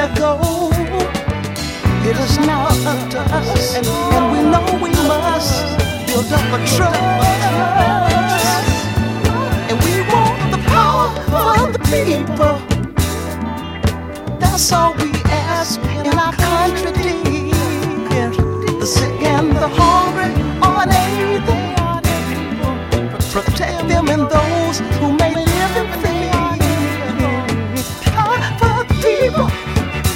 to go. It is now up to us, and we know we must build up a trust. And we want the power for the people. That's all we ask in our country, dear.